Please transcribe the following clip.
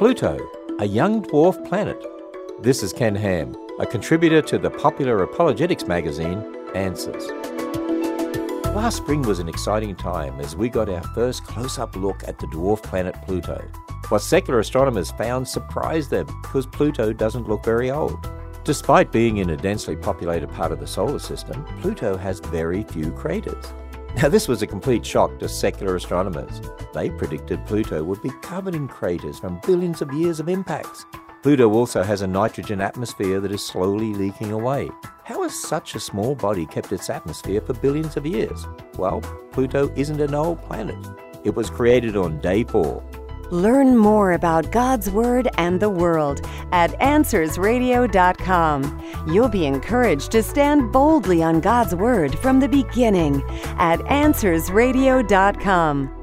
Pluto, a young dwarf planet. This is Ken Ham, a contributor to the popular apologetics magazine, Answers. Last spring was an exciting time as we got our first close-up look at the dwarf planet Pluto. What secular astronomers found surprised them because Pluto doesn't look very old. Despite being in a densely populated part of the solar system, Pluto has very few craters. Now, this was a complete shock to secular astronomers. They predicted Pluto would be covered in craters from billions of years of impacts. Pluto also has a nitrogen atmosphere that is slowly leaking away. How has such a small body kept its atmosphere for billions of years? Well, Pluto isn't an old planet. It was created on day 4. Learn more about God's Word and the world at AnswersRadio.com. You'll be encouraged to stand boldly on God's Word from the beginning at AnswersRadio.com.